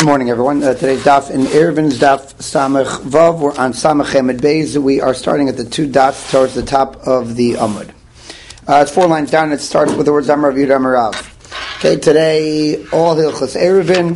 Good morning, everyone. Today's daf in Ervin's daf Samach Vav. We're on Samach Hamid Beis. We are starting at the two dots towards the top of the Amud. It's 4 lines down. It starts with the words Amar Rav Yehuda Amar Rav. Okay, today all Hilchos Erevin.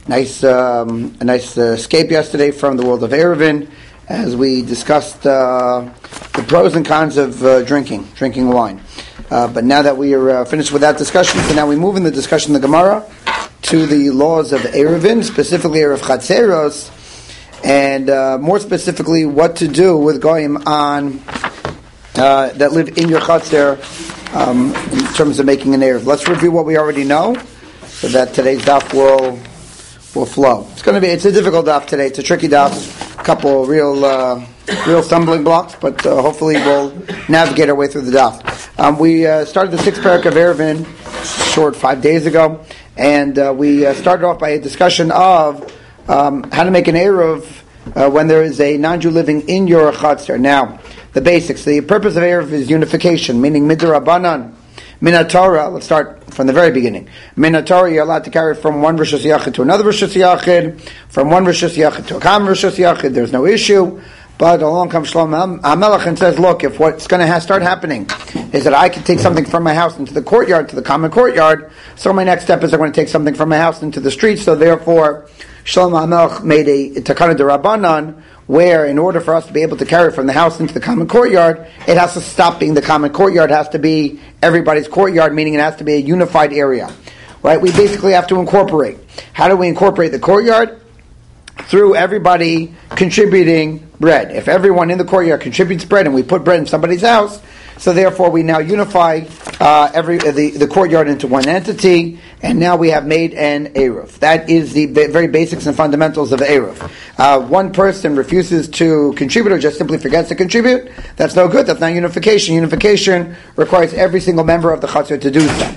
A nice escape yesterday from the world of Erevin as we discussed the pros and cons of drinking wine. But now that we are finished with that discussion, so now we move in the discussion of the Gemara to the laws of Erevin, specifically Erev Chatzeros, and more specifically what to do with goyim on that live in your Chatzer in terms of making an Erev. Let's review what we already know so that today's daf will flow. It's a difficult daf today. It's a tricky daf. A couple real stumbling blocks, but hopefully we'll navigate our way through the daf. We started the 6th parak of Erevin short 5 days ago. And we started off by a discussion of how to make an Erev when there is a non-Jew living in your Chatzer. Now, the basics. The purpose of Erev is unification, meaning Midrabanan, Minatorah. Let's start from the very beginning. Minatorah, you're allowed to carry from one Rishus Yachid to another Rishus Yachid, from one Rishus Yachid to a common Rishus Yachid. There's no issue. But along comes Shlomo HaMelech and says, look, if what's going to start happening is that I can take something from my house into the courtyard, to the common courtyard, so my next step is I'm going to take something from my house into the street. So therefore, Shlomo HaMelech made a Takana D'Rabbanan, where in order for us to be able to carry from the house into the common courtyard, it has to stop being the common courtyard. It has to be everybody's courtyard, meaning it has to be a unified area. Right? We basically have to incorporate. How do we incorporate the courtyard? Through everybody contributing bread. If everyone in the courtyard contributes bread and we put bread in somebody's house, so therefore we now unify the courtyard into one entity, and now we have made an Erev. That is the very basics and fundamentals of Erev. One person refuses to contribute or just simply forgets to contribute, that's no good, that's not unification. Unification requires every single member of the Chatzar to do so.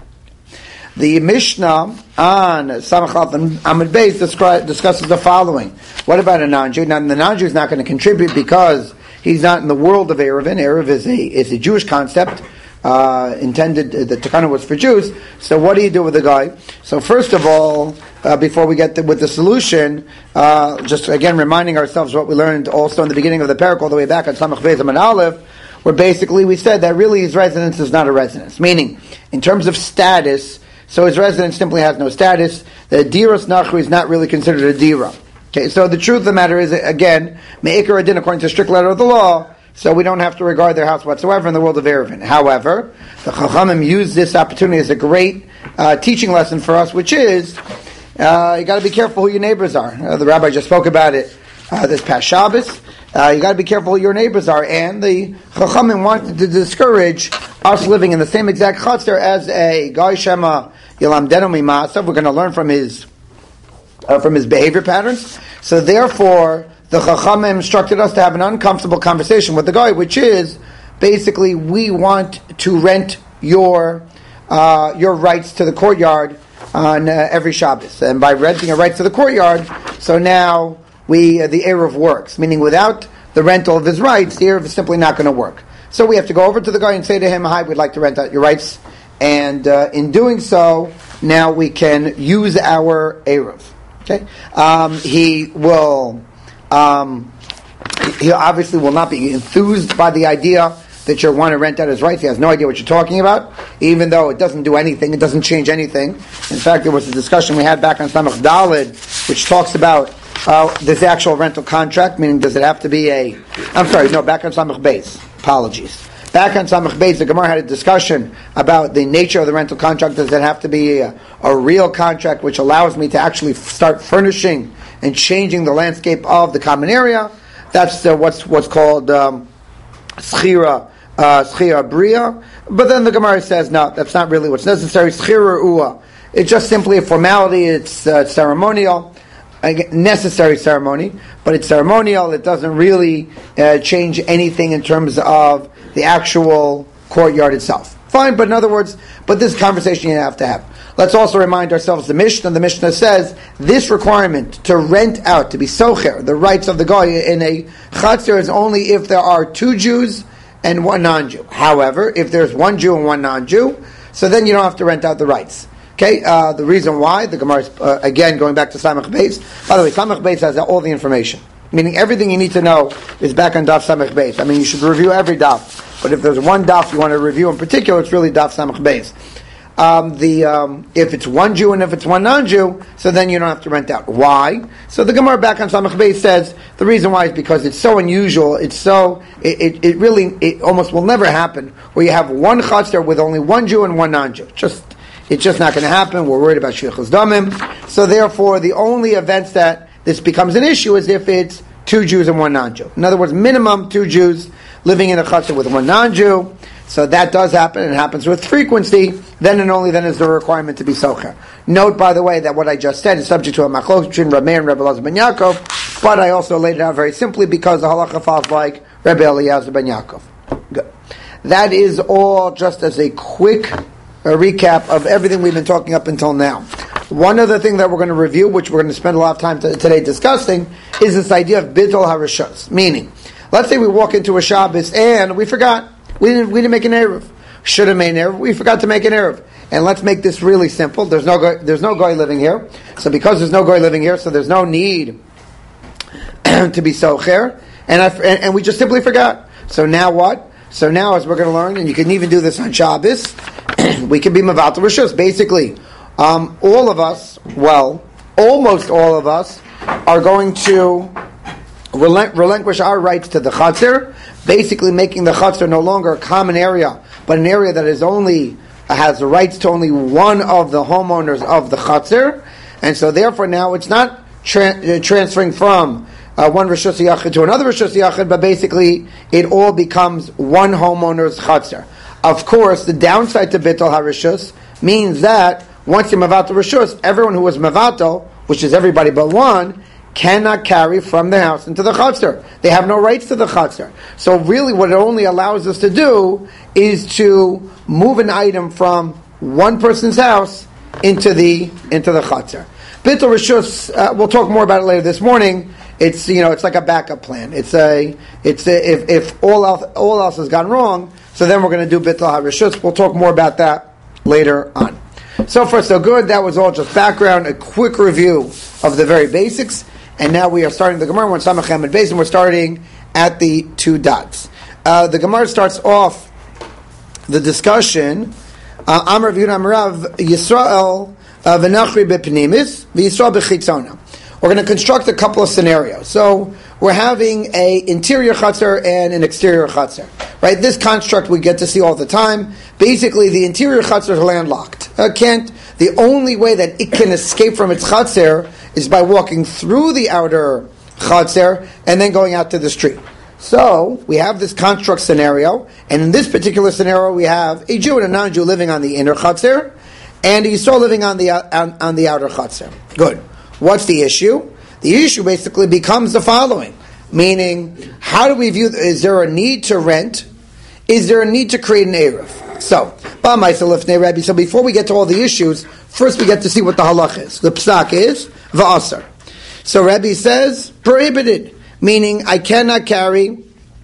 The Mishnah on Samachat Amud Beis discusses the following. What about a non-Jew? Now, the non-Jew is not going to contribute because he's not in the world of Erevin. Erev is a Jewish concept, intended, the Takana was for Jews. So what do you do with the guy? So first of all, before we get with the solution, just again reminding ourselves what we learned also in the beginning of the parak, all the way back on Samach Beis Amud Aleph, where basically we said that really his residence is not a residence. Meaning, in terms of status, so his residence simply has no status. The diras nachri is not really considered a dira. Okay, so the truth of the matter is, again, me'ikar adin according to the strict letter of the law, so we don't have to regard their house whatsoever in the world of Erevin. However, the Chachamim use this opportunity as a great teaching lesson for us, which is, you got to be careful who your neighbors are. The rabbi just spoke about it this past Shabbos. You got to be careful who your neighbors are, and the Chachamim wanted to discourage us living in the same exact Chatzar as a Gai Shema Yilamdenu Mimasav. We're going to learn from his behavior patterns. So therefore, the Chachamim instructed us to have an uncomfortable conversation with the guy, which is basically we want to rent your rights to the courtyard on every Shabbos, and by renting a right to the courtyard, so now the Erev works. Meaning, without the rental of his rights, the Erev is simply not going to work. So we have to go over to the guy and say to him, "Hi, we'd like to rent out your rights." And in doing so, now we can use our Erev. Okay, he obviously will not be enthused by the idea that you want to rent out his rights. He has no idea what you're talking about, even though it doesn't do anything, it doesn't change anything. In fact, there was a discussion we had back on Samach Daled, which talks about this actual rental contract, meaning does it have to be back on Samach Beis. Apologies. Back on Samach Beis, the Gemara had a discussion about the nature of the rental contract. Does it have to be a real contract which allows me to actually start furnishing and changing the landscape of the common area? That's what's called Schira Bria. But then the Gemara says, no, that's not really what's necessary. Schira Ua. It's just simply a formality. It's ceremonial. Necessary ceremony, but it's ceremonial. It doesn't really change anything in terms of the actual courtyard itself. Fine, but in other words, this conversation you have to have. Let's also remind ourselves the Mishnah. The Mishnah says this requirement to rent out, to be socher, the rights of the guy in a chatzir is only if there are 2 Jews and 1 non-Jew. However, if there's 1 Jew and 1 non-Jew, so then you don't have to rent out the rights. Okay, the reason why, the Gemara is, again, going back to Samach Beis. By the way, Samach Beis has all the information. Meaning everything you need to know is back on Daf Samach Beis. I mean, you should review every Daf. But if there's one Daf you want to review in particular, it's really Daf Samach Beis. If it's one Jew and if it's one non-Jew, so then you don't have to rent out. Why? So the Gemara back on Samach Beis says the reason why is because it's so unusual. It really almost will never happen where you have one chutzner with only one Jew and one non-Jew. It's just not going to happen. We're worried about shlichus damim. So therefore, the only events that this becomes an issue is if it's two Jews and one non-Jew. In other words, minimum two Jews living in a chutzner with one non-Jew. So that does happen, and it happens with frequency. Then and only then is there a requirement to be socher. Note, by the way, that what I just said is subject to a machlok between Rabbi Meir and Rabbi Elazar ben Yaakov, but I also laid it out very simply because the halacha falls like Rabbi Eliezer ben Yaakov. Good. That is all just as a quick recap of everything we've been talking up until now. One other thing that we're going to review, which we're going to spend a lot of time today discussing, is this idea of bittul harishos. Meaning, let's say we walk into a Shabbos and we forgot. We didn't make an Erev. Should have made an Erev. We forgot to make an Erev. And let's make this really simple. There's no goy living here. So because there's no goy living here, so there's no need to be socher. And we just simply forgot. So now what? So now, as we're going to learn, and you can even do this on Shabbos, we can be Mavat Rishus. Basically, all of us, well, almost all of us, are going to relinquish our rights to the Chatzir, basically making the Chatzir no longer a common area, but an area that has the rights to only one of the homeowners of the Chatzir, and so therefore now it's not transferring from one Rishus Yachid to another Rishus Yachid, but basically it all becomes one homeowner's Chatzir. Of course, the downside to Bittul HaRishus means that once you're Mavato Rishus, everyone who was Mavato, which is everybody but one, cannot carry from the house into the chutzner. They have no rights to the chutzner. So really what it only allows us to do is to move an item from one person's house into the chutzner. Bittul Rishus, we'll talk more about it later this morning. It's like a backup plan. If all else has gone wrong, so then we're going to do Bittul HaRishus. We'll talk more about that later on. So far so good. That was all just background, a quick review of the very basics. And now we are starting the Gemara. We're in Samach Hamid Beis, and we're starting at the two dots. The Gemara starts off the discussion. Amar v'Yud Amarav Yisrael v'Nachri b'Pnimis v'Yisrael b'Chitzona. We're going to construct a couple of scenarios. So we're having a interior chutzner and an exterior chutzner. Right? This construct we get to see all the time. Basically, the interior chutzner is landlocked. The only way that it can escape from its chutzner is by walking through the outer chutzner and then going out to the street. So we have this construct scenario, and in this particular scenario, we have a Jew and a non-Jew living on the inner chutzner, and a Yisrael living on the outer chutzner. Good. What's the issue? The issue basically becomes the following, meaning, how do we view? Is there a need to rent? Is there a need to create an Erev? So before we get to all the issues, first we get to see what the halach is. The psak is v'asar. So Rabbi says prohibited, meaning I cannot carry in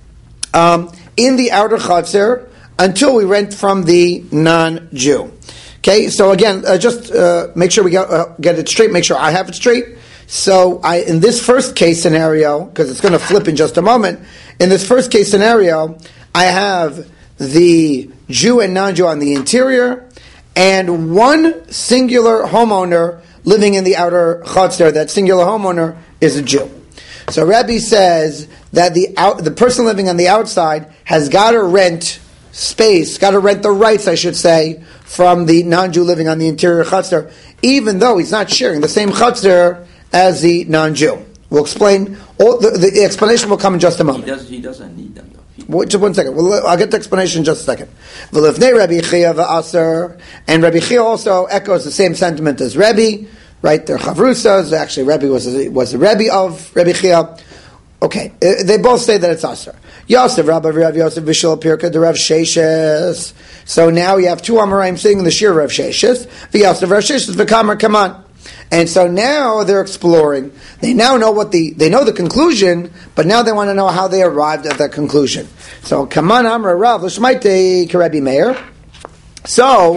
the outer chutzner until we rent from the non-Jew. Okay, so again, just make sure we get it straight. Make sure I have it straight. So in this first case scenario, because it's going to flip in just a moment, in this first case scenario, I have the Jew and non-Jew on the interior, and one singular homeowner living in the outer chutzner. That singular homeowner is a Jew. So Rabbi says that the person living on the outside has got to rent space, got to rent the rights, I should say, from the non-Jew living on the interior chutzner, even though he's not sharing the same chutzner as the non-Jew. We'll explain. The explanation will come in just a moment. He doesn't need them, though. Just 1 second. I'll get the explanation in just a second. Rabbi Chia v'aser, and Rabbi Chia also echoes the same sentiment as Rabbi. Right? They're chavrusas. Actually, Rabbi was the Rabbi of Rabbi Chia. Okay, they both say that it's aser. Yosef, Rabbi Rav Yosef Vishal Pirka, the Rav Sheshes. So now you have two Amoraim sitting in the Shir Rav Sheshes. V'Yosef Rav Sheshes v'Kamar Kaman. And so now they're exploring. They now know they know the conclusion, but now they want to know how they arrived at that conclusion. So Kaman Amar Rav L'Shmaitei K'Rabbi Meir. So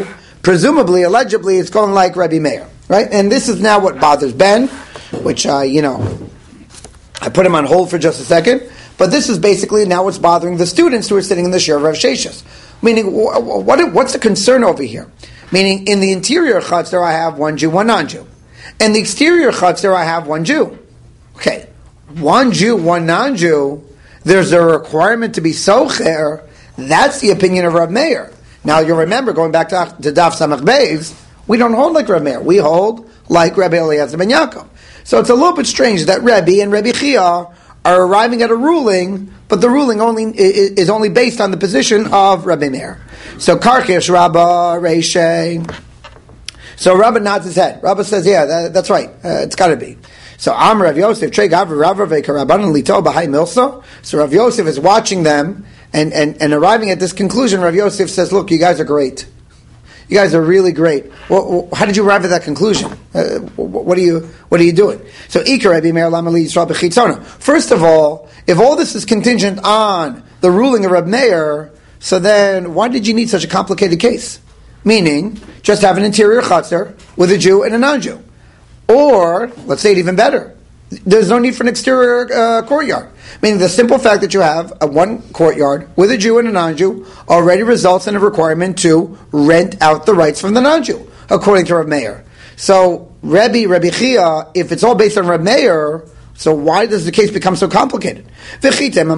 presumably, allegedly, it's going like Rabbi Meir, right? And this is now what bothers Ben, which, I put him on hold for just a second, but this is basically now what's bothering the students who are sitting in the shir of Rav Sheshes. Meaning, what's the concern over here? Meaning, in the interior chutzner, I have one Jew, one non-Jew. In the exterior chutzner, I have one Jew. Okay, one Jew, one non-Jew, there's a requirement to be socher. That's the opinion of Rav Meir. Now, you'll remember, going back to Daf Samach Beis, we don't hold like Rav Meir. We hold like Rabbi Eliezer ben Yaakov. So it's a little bit strange that Rebbe and Rebbe Chia are arriving at a ruling, but the ruling is only based on the position of Rabbi Meir. So Karkish Rabba Reishe. So Rabba nods his head. Rabba says, yeah, that's right. It's got to be. So Am Rav Yosef, Trey Gav Rav Rabbanan Lito Bahai Milso. So Rav Yosef is watching them and arriving at this conclusion. Rav Yosef says, look, you guys are great. You guys are really great. Well, how did you arrive at that conclusion? What are you doing? So Ikar Rabbi Meir Lamali Yisrael B'chitzona. First of all, if all this is contingent on the ruling of Rabbi Meir, so then why did you need such a complicated case? Meaning, just have an interior chutzner with a Jew and a non-Jew. Or, let's say it even better, there's no need for an exterior courtyard. Meaning the simple fact that you have one courtyard with a Jew and a non-Jew already results in a requirement to rent out the rights from the non-Jew, according to Rav Meir. So, Rabbi Chia, if it's all based on Rav Meir, so why does the case become so complicated? Well,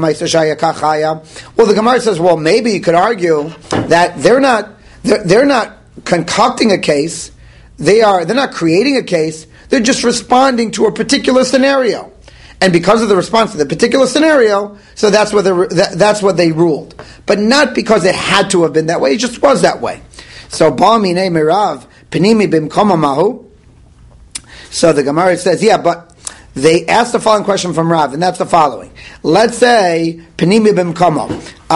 the Gemara says, well, maybe you could argue that they're not concocting a case, they're not creating a case, they're just responding to a particular scenario. And because of the response to the particular scenario, so that's what they ruled. But not because it had to have been that way, it just was that way. So, Ba'amine Mirav, Penimi Bimkoma Mahu. So the Gemara says, yeah, but they asked the following question from Rav, and that's the following. Let's say, Penimi Bimkoma.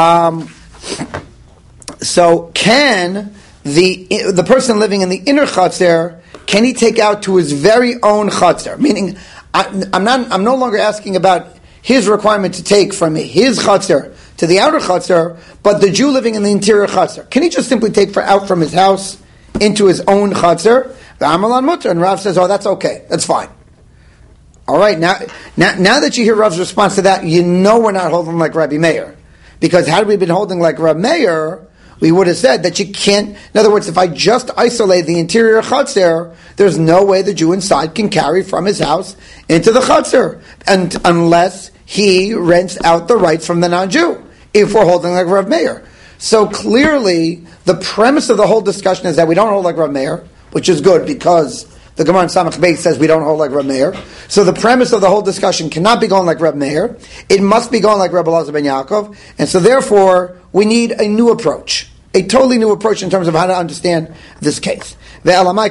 So can the person living in the inner chutzner, can he take out to his very own chutzner? Meaning, I'm no longer asking about his requirement to take from his chutzner to the outer chutzner, but the Jew living in the interior chutzner. Can he just simply take out from his house into his own chutzner? And Rav says, oh, that's okay. That's fine. All right, now that you hear Rav's response to that, you know we're not holding like Rabbi Meir. Because had we been holding like Rabbi Meir, we would have said that you can't, in other words, if I just isolate the interior chutzner, there's no way the Jew inside can carry from his house into the chutzner, and unless he rents out the rights from the non-Jew, if we're holding like Rav Meir. So clearly, the premise of the whole discussion is that we don't hold like Rav Meir, which is good because the Gemara in Samach Beis says we don't hold like Rav Meir. So the premise of the whole discussion cannot be going like Rav Meir. It must be going like Rabbi Eliezer ben Yaakov. And so therefore, we need a new approach. A totally new approach in terms of how to understand this case. So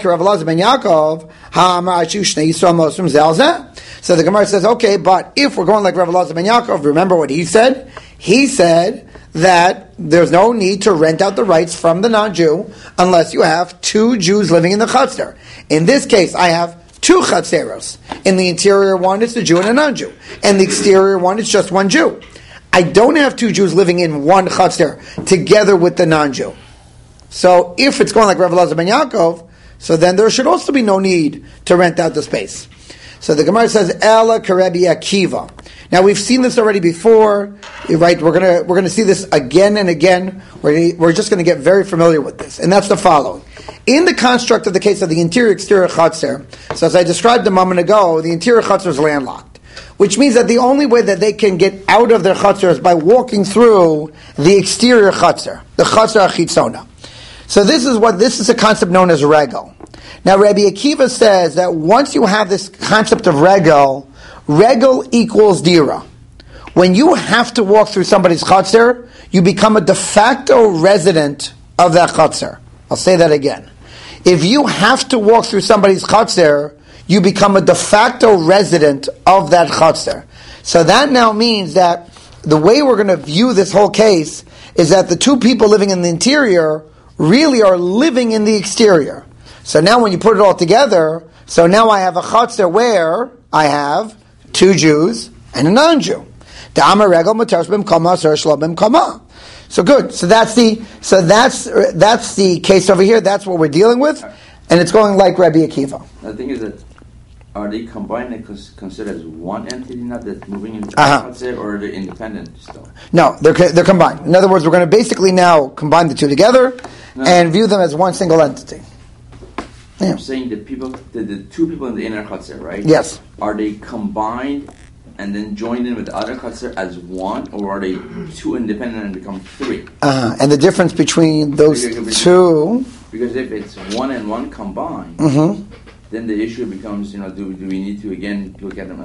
the Gemara says, okay, but if we're going like Rabbi Eliezer ben Yaakov, remember what he said? He said that there's no need to rent out the rights from the non-Jew unless you have two Jews living in the chutzner. In this case, I have two chutzneros. In the interior one, it's a Jew and a non-Jew. And the exterior one, it's just one Jew. I don't have two Jews living in one chutzner together with the non-Jew. So if it's going like Rabbi Eliezer ben Yaakov, so then there should also be no need to rent out the space. So the Gemara says, Ela Karebi Akiva. Now we've seen this already before, right? We're gonna see this again and again. We're just gonna get very familiar with this, and that's the following. In the construct of the case of the interior-exterior chutzner, so as I described a moment ago, the interior chutzner is landlocked, which means that the only way that they can get out of their chutzner is by walking through the exterior chutzner, the chutzner achitzona. So this is a concept known as regel. Now Rabbi Akiva says that once you have this concept of regel equals dira. When you have to walk through somebody's chutzner, you become a de facto resident of that chutzner. I'll say that again. If you have to walk through somebody's chutzner, you become a de facto resident of that chutzner. So that now means that the way we're going to view this whole case is that the two people living in the interior really are living in the exterior. So now when you put it all together, so now I have a chutzner where I have two Jews and a non-Jew. So good. So that's the case over here. That's what we're dealing with, and it's going like Rabbi Akiva. The thing is that are they combined and considered as one entity now that's moving into Chatzir, or are they independent still? No, they're combined. In other words, we're going to basically now combine the two together and view them as one single entity. Yeah. I'm saying the two people in the inner Chatzir, right? Yes. Are they combined and then joined in with the other Chatzir as one, or are they two independent and become three? And the difference between those two... Because if it's one and one combined, then the issue becomes, do we need to again look at them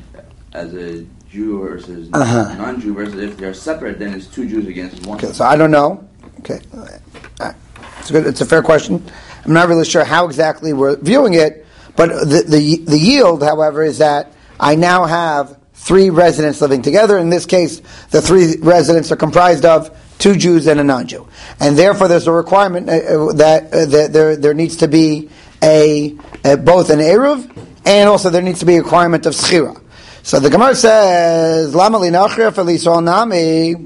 as a Jew versus non-Jew, versus if they're separate, then it's two Jews against one. Okay, so I don't know. Okay, it's good. It's a fair question. I'm not really sure how exactly we're viewing it, but the yield, however, is that I now have three residents living together. In this case, the three residents are comprised of two Jews and a non-Jew, and therefore there's a requirement that there needs to be both an eruv, and also there needs to be a requirement of schira. So the Gemara says, "Lama li nachir felisol nami."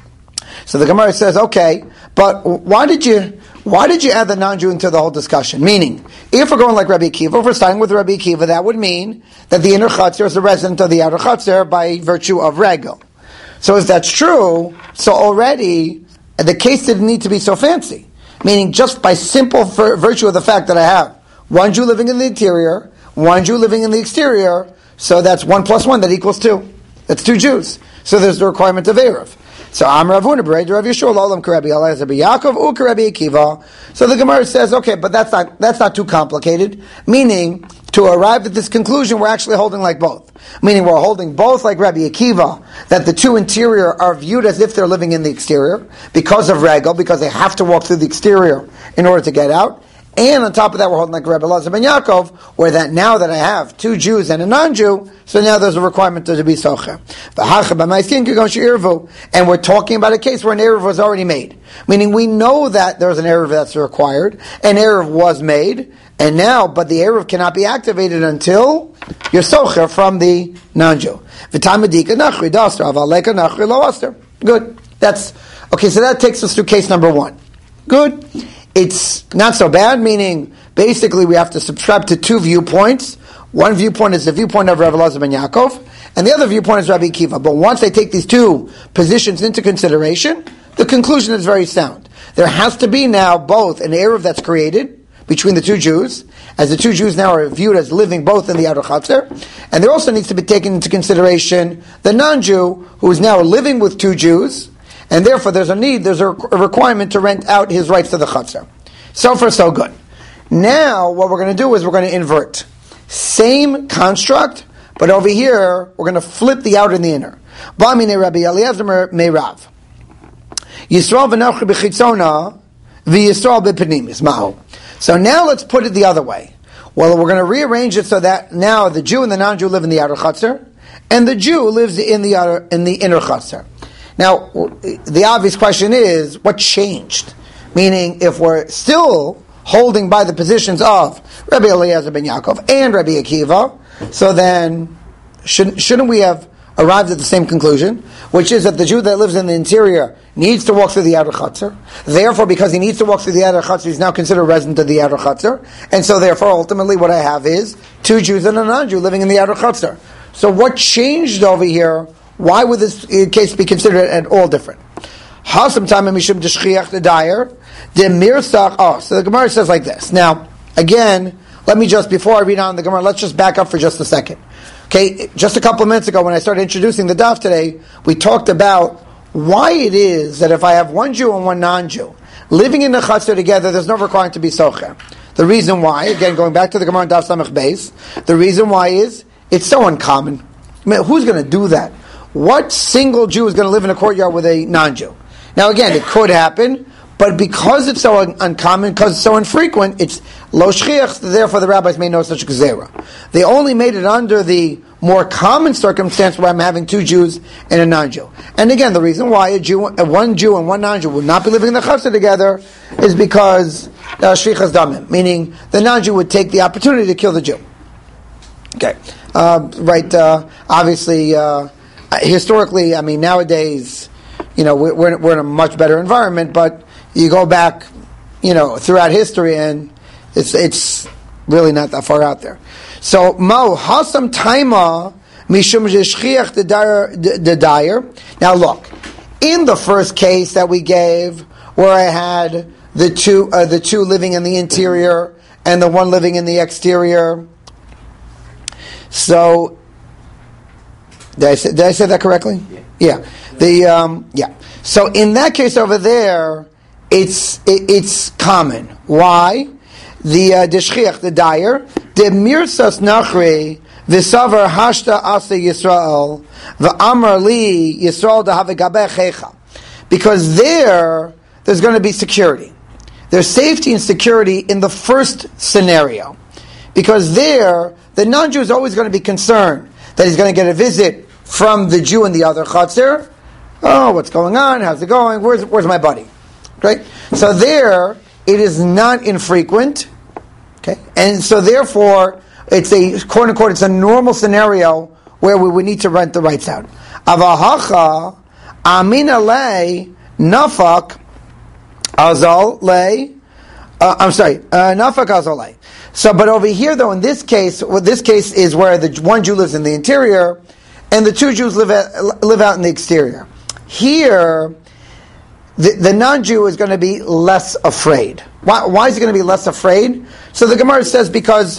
So the Gemara says, "Okay, but why did you add the non-Jew into the whole discussion?" Meaning, if we're going like Rabbi Akiva, if we're starting with Rabbi Akiva, that would mean that the inner chatzir is a resident of the outer chatzir by virtue of regel. So if that's true, so already the case didn't need to be so fancy. Meaning, just by simple virtue of the fact that I have one Jew living in the interior, one Jew living in the exterior, so that's 1 + 1, that equals 2. That's 2 Jews. So there's the requirement of Erev. So Am Rav Huna b'Rei Rav Yeshua L'Olam K'Rabbi Eliezer b'Yaakov U K'Rabbi Akiva. So the Gemara says, okay, but that's not too complicated. Meaning, to arrive at this conclusion, we're actually holding like both. Meaning, we're holding both like Rabbi Akiva, that the two interior are viewed as if they're living in the exterior because of Regel, because they have to walk through the exterior in order to get out. And on top of that, we're holding like Rabbi Elazar ben Yaakov, where that now that I have 2 Jews and a non-Jew, so now there's a requirement to be socher. And we're talking about a case where an eruv was already made. Meaning we know that there's an eruv that's required, an eruv was made, and now, but the eruv cannot be activated until you're socher from the non-Jew. Good. That's, okay, so that takes us through case number 1. Good. It's not so bad, meaning basically we have to subscribe to 2 viewpoints. One viewpoint is the viewpoint of Rav Elazar ben Yaakov, and the other viewpoint is Rabbi Akiva. But once I take these 2 positions into consideration, the conclusion is very sound. There has to be now both an eruv that's created between the 2 Jews, as the 2 Jews now are viewed as living both in the outer chatzir, and there also needs to be taken into consideration the non-Jew who is now living with 2 Jews, and therefore there's a requirement to rent out his rights to the chatzar. So far, so good. Now, what we're going to do is we're going to invert. Same construct, but over here, we're going to flip the outer and the inner. Ba'amine Rabbi Eliezer me'Rav. Yisrael v'nachri b'chitzona v'Yisrael b'penimis. Ma'o. So now let's put it the other way. Well, we're going to rearrange it so that now the Jew and the non-Jew live in the outer chatzar, and the Jew lives in the inner chatzar. Now, the obvious question is, what changed? Meaning, if we're still holding by the positions of Rabbi Eliezer ben Yaakov and Rabbi Akiva, so then, shouldn't we have arrived at the same conclusion? Which is that the Jew that lives in the interior needs to walk through the outer chatzar. Therefore, because he needs to walk through the outer chatzar, he's now considered a resident of the outer chatzar. And so therefore, ultimately, what I have is 2 Jews and a non-Jew living in the outer chatzar. So what changed over here? Why would this case be considered at all different? So the Gemara says like this. Now, again, let me just, before I read on the Gemara, let's just back up for just a second. Okay, just a couple of minutes ago when I started introducing the daf today, we talked about why it is that if I have 1 Jew and 1 non-Jew living in the chatzar together, there's no requirement to be socher. The reason why, again, going back to the Gemara in Daf Samech Beis, the reason why is, it's so uncommon. I mean, who's going to do that? What single Jew is going to live in a courtyard with a non-Jew? Now again, it could happen, but because it's so uncommon, because it's so infrequent, it's lo shchiach, therefore the rabbis made no such gezerah. They only made it under the more common circumstance where I'm having 2 Jews and a non-Jew. And again, the reason why 1 Jew and 1 non-Jew would not be living in the chatzar together is because shvichas damim, meaning the non-Jew would take the opportunity to kill the Jew. Okay, obviously, historically, I mean, nowadays, we're in a much better environment, but you go back, throughout history, and it's really not that far out there. So, Mo Hasam Taima Mishum Jeshchiach the Dyer. Now look, in the first case that we gave, where I had the two living in the interior and the one living in the exterior. So, did I say that correctly? Yeah. So in that case over there, it's common. Why? The deshchiach, the dyer, the mirsas nachri v'savar hashta asa Yisrael v'amar li Yisrael dahavegabechecha, because there's going to be security. There's safety and security in the first scenario, because the non-Jew is always going to be concerned that he's going to get a visit from the Jew in the other chutzner. Oh, what's going on? How's it going? Where's my buddy? Okay, so there it is not infrequent. Okay, and so therefore it's a quote unquote it's a normal scenario where we would need to rent the rights out. Avahacha amina lei nafak azal lei. Nafak azal lei. So, but over here though, in this case is where the one Jew lives in the interior and the two Jews live out in the exterior. Here, the non-Jew is going to be less afraid. Why is he going to be less afraid? So the Gemara says because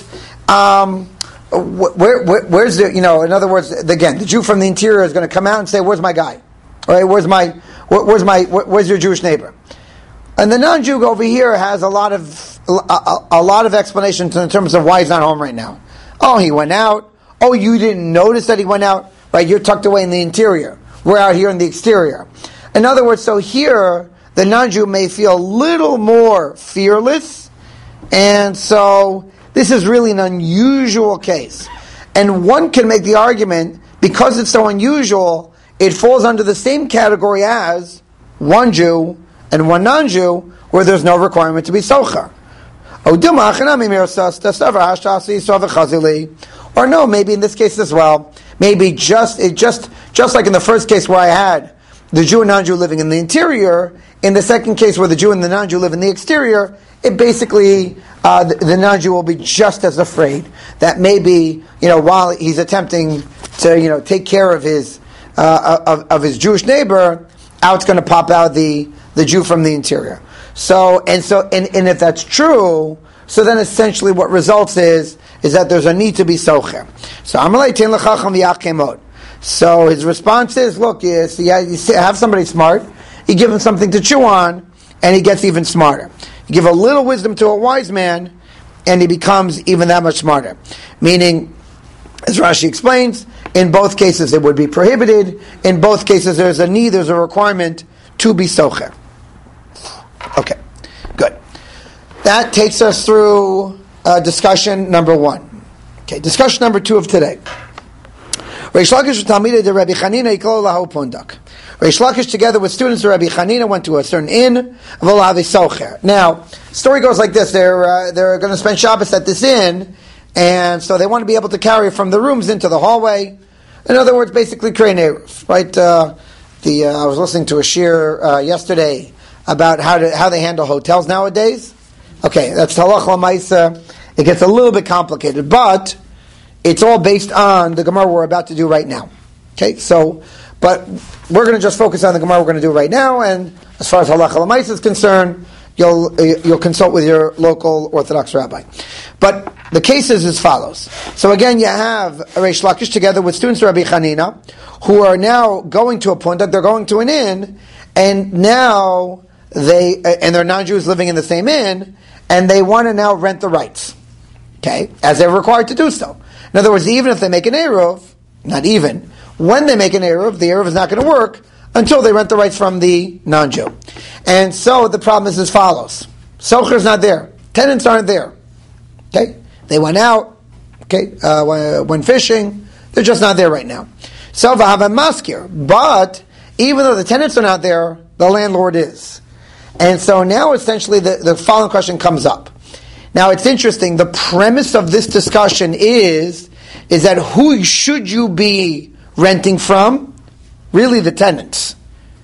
where's the, in other words, again, the Jew from the interior is going to come out and say, "Where's my guy? All right, where's your Jewish neighbor?" And the non-Jew over here has a lot of explanations in terms of why he's not home right now. Oh, he went out. Oh, you didn't notice that he went out. Right, you're tucked away in the interior. We're out here in the exterior. In other words, so here, the non-Jew may feel a little more fearless, and so this is really an unusual case. And one can make the argument, because it's so unusual, it falls under the same category as one Jew and one non-Jew, where there's no requirement to be socher. Or no, maybe in this case as well, maybe just like in the first case where I had the Jew and non-Jew living in the interior, in the second case where the Jew and the non-Jew live in the exterior, it basically, the non-Jew will be just as afraid that maybe, while he's attempting to, take care of his Jewish neighbor, out's going to pop out the Jew from the interior. So if that's true, so then essentially what results is that there's a need to be socher. So Amalei Ten Lechacham V'Yachemot. So his response is, look, you have somebody smart, you give him something to chew on, and he gets even smarter. You give a little wisdom to a wise man, and he becomes even that much smarter. Meaning, as Rashi explains, in both cases it would be prohibited. In both cases there's a requirement to be socher. Okay, good. That takes us through discussion number 1. Okay, discussion number 2 of today. Reish Lakish Talmidei Rabbi Chanina Yikol Lahu Pundak. Reish Lakish, together with students of Rabbi Chanina, went to a certain inn. Now, story goes like this: they're going to spend Shabbos at this inn, and so they want to be able to carry from the rooms into the hallway. In other words, basically create an eruv, right? I was listening to a shir yesterday about how they handle hotels nowadays. Okay, that's halach l'maisa. It gets a little bit complicated, but it's all based on the Gemara we're about to do right now. Okay, but we're going to just focus on the Gemara we're going to do right now, and as far as halacha l'maisa is concerned, you'll consult with your local Orthodox rabbi. But the case is as follows. So again, you have Reish Lakish together with students of Rabbi Chanina, who are now going to a pundak, they're going to an inn, and now they're non-Jews living in the same inn, and they want to now rent the rights. Okay, as they're required to do so. In other words, even if they make an eruv, when they make an eruv, the eruv is not going to work until they rent the rights from the non-Jew. And so the problem is as follows. Socher is not there. Tenants aren't there. Okay? They went out, went fishing, they're just not there right now. So v'hava maskir. But even though the tenants are not there, the landlord is. And so now essentially the following question comes up. Now it's interesting, the premise of this discussion is that who should you be renting from? Really the tenants.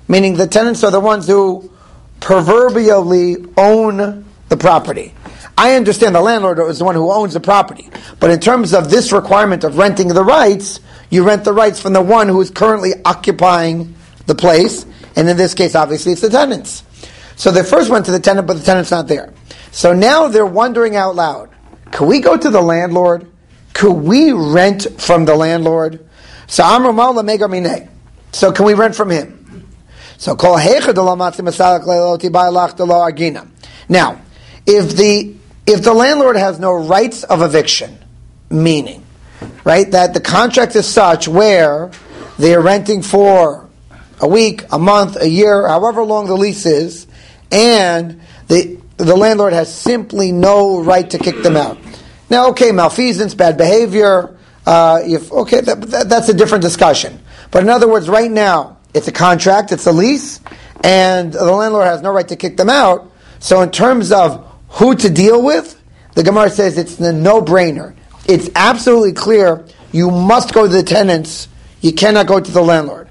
meaning the tenants are the ones who proverbially own the property. I understand the landlord is the one who owns the property, but in terms of this requirement of renting the rights, you rent the rights from the one who is currently occupying the place, and in this case, obviously, it's the tenants. So they first went to the tenant, but the tenant's not there. So now they're wondering out loud, could we go to the landlord? Could we rent from the landlord? So Amru Ma'ala Megar Minei. So can we rent from him? So Kol Heicha Delo Matzi Masalek Leilo Tibai Lach Delo Argina. Now, if the landlord has no rights of eviction, meaning, right, that the contract is such where they are renting for a week, a month, a year, however long the lease is, and the landlord has simply no right to kick them out. Now, okay, malfeasance, bad behavior, that's a different discussion. But in other words, right now, it's a contract, it's a lease, and the landlord has no right to kick them out. So in terms of who to deal with, the Gemara says it's a no-brainer. It's absolutely clear you must go to the tenants, you cannot go to the landlord.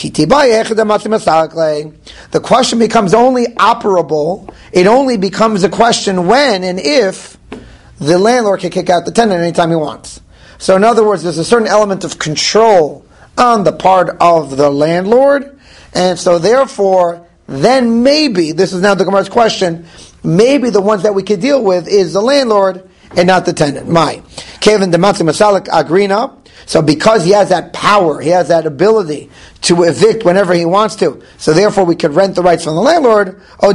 The question becomes only operable, it only becomes a question when and if the landlord can kick out the tenant anytime he wants. So in other words, there's a certain element of control on the part of the landlord, and so therefore, then maybe, this is now the Gemara's question, maybe the ones that we could deal with is the landlord and not the tenant. Kevin Dematzi Masalik Agrina. So because he has that power, he has that ability to evict whenever he wants to, so therefore we could rent the rights from the landlord, or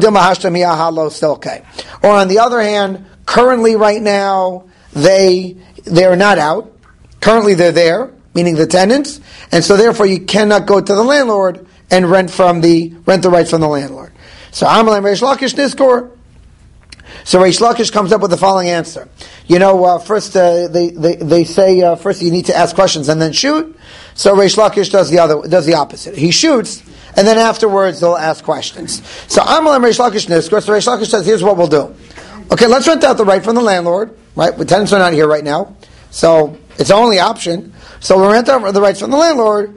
on the other hand, currently right now, they're not out. Currently they're there, meaning the tenants, and so therefore you cannot go to the landlord and rent the rights from the landlord. So Amalim Reish Lakish Niskor. So Reish Lakish comes up with the following answer. First they say first you need to ask questions and then shoot. So Reish Lakish does the opposite. He shoots and then afterwards they'll ask questions. So Amalim Reish Lakish Niskor. So Reish Lakish says, here's what we'll do. Okay, let's rent out the right from the landlord. Right, the tenants are not here right now, so it's the only option. So we'll rent out the rights from the landlord.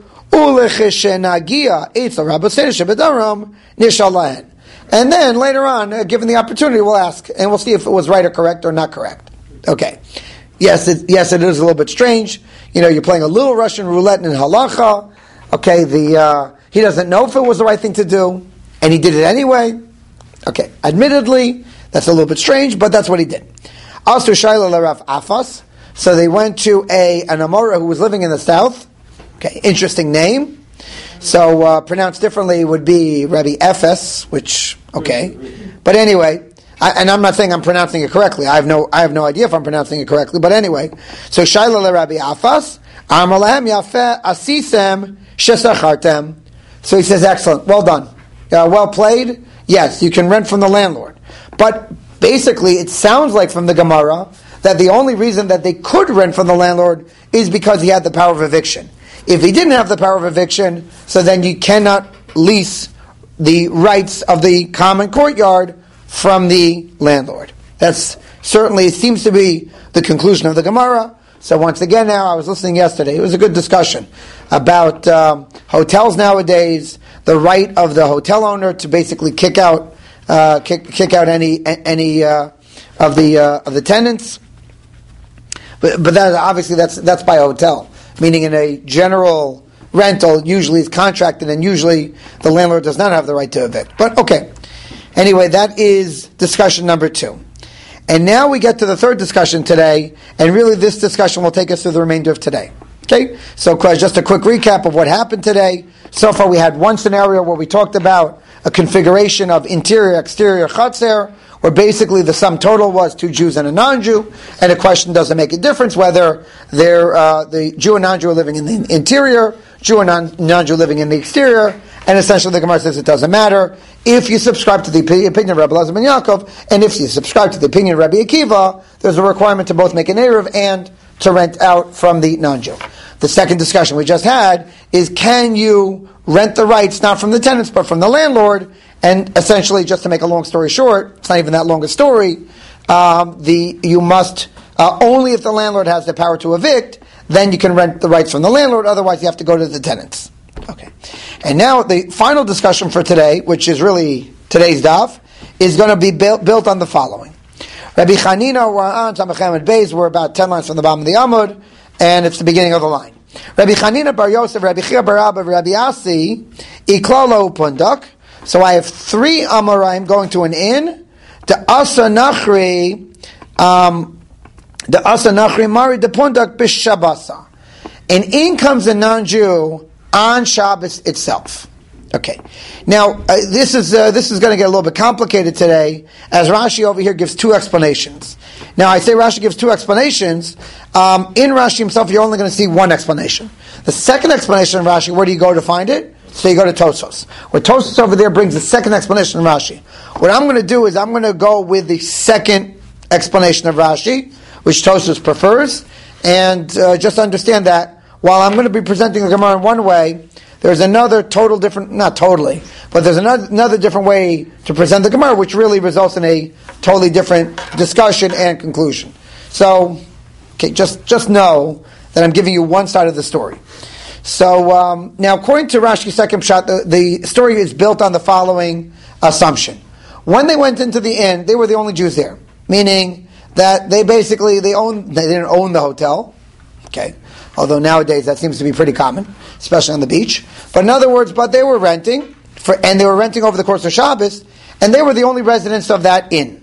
And then later on, given the opportunity, we'll ask and we'll see if it was right or correct or not correct. Okay. Yes, it is a little bit strange. You're playing a little Russian roulette in halacha. Okay, he doesn't know if it was the right thing to do, and he did it anyway. Okay, admittedly, that's a little bit strange, but that's what he did. Also, Shaila L'Rav Afas. So they went to an Amora who was living in the south. Okay, interesting name. So pronounced differently would be Rabbi Ephes, which but anyway, I'm not saying I'm pronouncing it correctly. I have no idea if I'm pronouncing it correctly. But anyway, so Shaila LeRabbi Afas, Amar Lahem Yafeh Asisem Shesachartem. So he says, excellent, well done, well played. Yes, you can rent from the landlord. But basically, it sounds like from the Gemara that the only reason that they could rent from the landlord is because he had the power of eviction. If he didn't have the power of eviction, so then you cannot lease the rights of the common courtyard from the landlord. That's certainly, it seems to be the conclusion of the Gemara. So once again now, I was listening yesterday, it was a good discussion about hotels nowadays, the right of the hotel owner to basically kick out any of the tenants. But that obviously that's by a hotel. Meaning in a general rental, usually it's contracted and usually the landlord does not have the right to evict. But okay. Anyway, that is discussion number 2. And now we get to the third discussion today, and really this discussion will take us through the remainder of today. Okay? So just a quick recap of what happened today. So far we had one scenario where we talked about a configuration of interior-exterior chatzer, where basically the sum total was 2 Jews and a non-Jew, and the question doesn't make a difference whether the Jew and non-Jew are living in the interior, Jew and non-Jew living in the exterior, and essentially the Gemara says it doesn't matter. If you subscribe to the opinion of Rabbi Elazar ben Yaakov, and if you subscribe to the opinion of Rabbi Akiva, there's a requirement to both make an Erev and to rent out from the non-Jew. The second discussion we just had is, can you rent the rights not from the tenants but from the landlord? And essentially, just to make a long story short, it's not even that long a story, you must, only if the landlord has the power to evict, then you can rent the rights from the landlord, otherwise you have to go to the tenants. Okay. And now the final discussion for today, which is really today's daf, is going to be built on the following. Rabbi Chanina, we're on Samachem and Beis, we're about 10 lines from the bottom of the Amud, and it's the beginning of the line. Rabbi Chanina bar Yosef, Rabbi Chia bar Abba, Rabbi Asi, Iklalo Pundak. So I have 3 Amoraim going to an inn. The Asa Nachri Mari de Pundak Bishabasa. An inn comes a non-Jew on Shabbos itself. Okay. Now, this is going to get a little bit complicated today, as Rashi over here gives 2 explanations. Now, I say Rashi gives 2 explanations. In Rashi himself, you're only going to see 1 explanation. The second explanation in Rashi, where do you go to find it? So you go to Tosfos. Where Tosfos over there brings the second explanation in Rashi. What I'm going to do is I'm going to go with the second explanation of Rashi, which Tosfos prefers, and just understand that while I'm going to be presenting the Gemara in one way, there's another total different, not totally, but there's another different way to present the Gemara, which really results in a totally different discussion and conclusion. So, okay, just know that I'm giving you one side of the story. So, now according to Rashi's second shot, the story is built on the following assumption. When they went into the inn, they were the only Jews there, meaning that they didn't own the hotel, okay? Although nowadays that seems to be pretty common, especially on the beach. But in other words, they were renting, and they were renting over the course of Shabbos, and they were the only residents of that inn.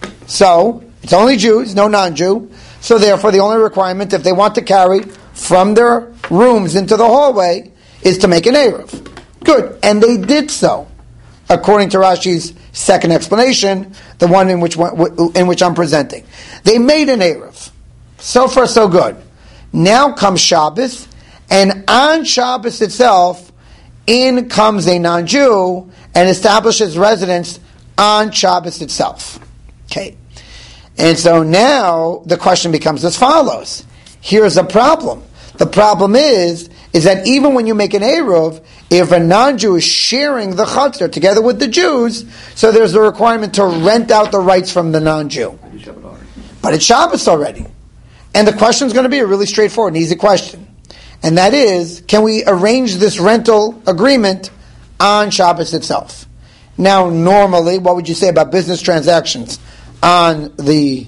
So, it's only Jews, no non-Jew. So therefore, the only requirement, if they want to carry from their rooms into the hallway, is to make an Eruv. Good. And they did so, according to Rashi's second explanation, the one in which I'm presenting. They made an Eruv. So far, so good. Now comes Shabbos, and on Shabbos itself, in comes a non-Jew and establishes residence on Shabbos itself. Okay. And so now the question becomes as follows. Here's a problem. The problem is that even when you make an Eruv, if a non-Jew is sharing the Chatzar together with the Jews, so there's a requirement to rent out the rights from the non-Jew. But it's Shabbos already. And the question is going to be a really straightforward and easy question. And that is, can we arrange this rental agreement on Shabbos itself? Now, normally, what would you say about business transactions on the